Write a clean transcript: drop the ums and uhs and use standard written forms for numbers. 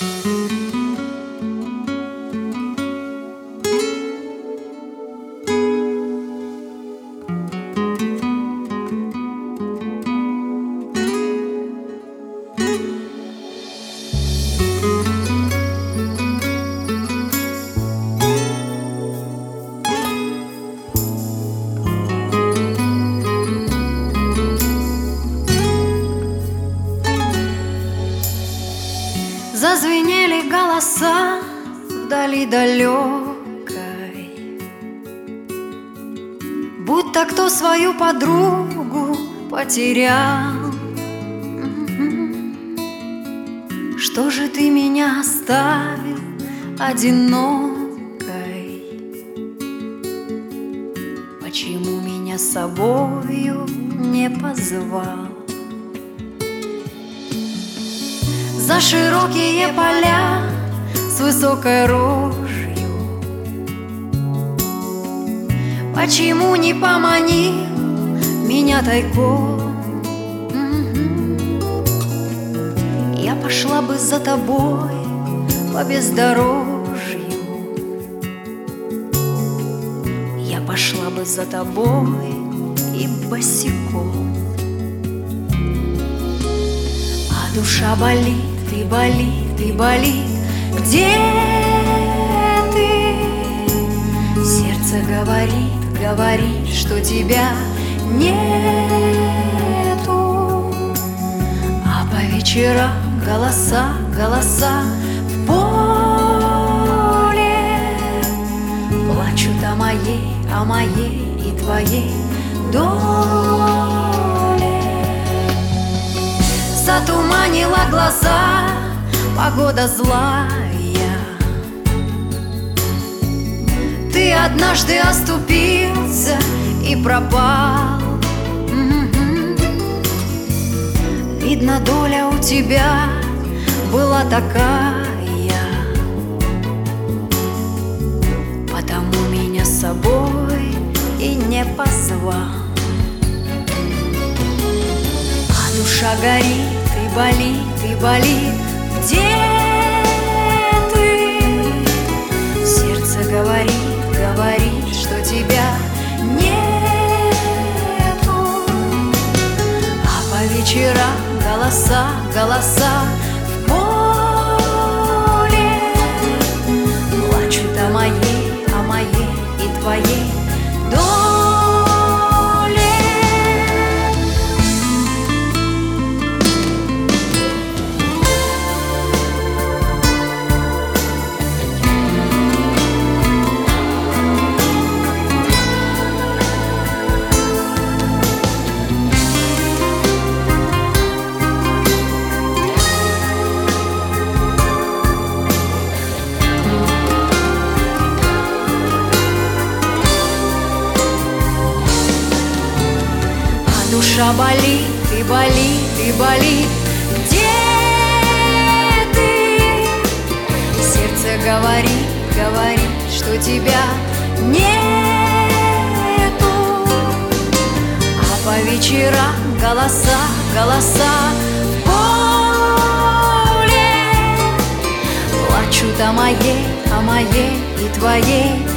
Зазвенели голоса вдали далекой, будто кто свою подругу потерял. Что же ты меня оставил одинокой? Почему меня с собою не позвал? За широкие поля с высокой рожью почему не поманил меня тайком? Я пошла бы за тобой по бездорожью, я пошла бы за тобой и босиком. А душа болит и болит, и болит. Где ты? Сердце говорит, говорит, что тебя нету. А по вечерам голоса, голоса в поле плачут о моей и твоей доле. Затуманила глаза погода злая. Ты однажды оступился и пропал. Видно, доля у тебя была такая, потому меня с собой и не позвал. А душа горит и болит, и болит. Где ты? Сердце говорит, говорит, что тебя нету. А по вечерам голоса, голоса в поле плачут о моей и твоей доле. Душа болит и болит и болит. Где ты? Сердце говорит, говорит, что тебя нету. А по вечерам голоса, голоса в поле плачут о моей и твоей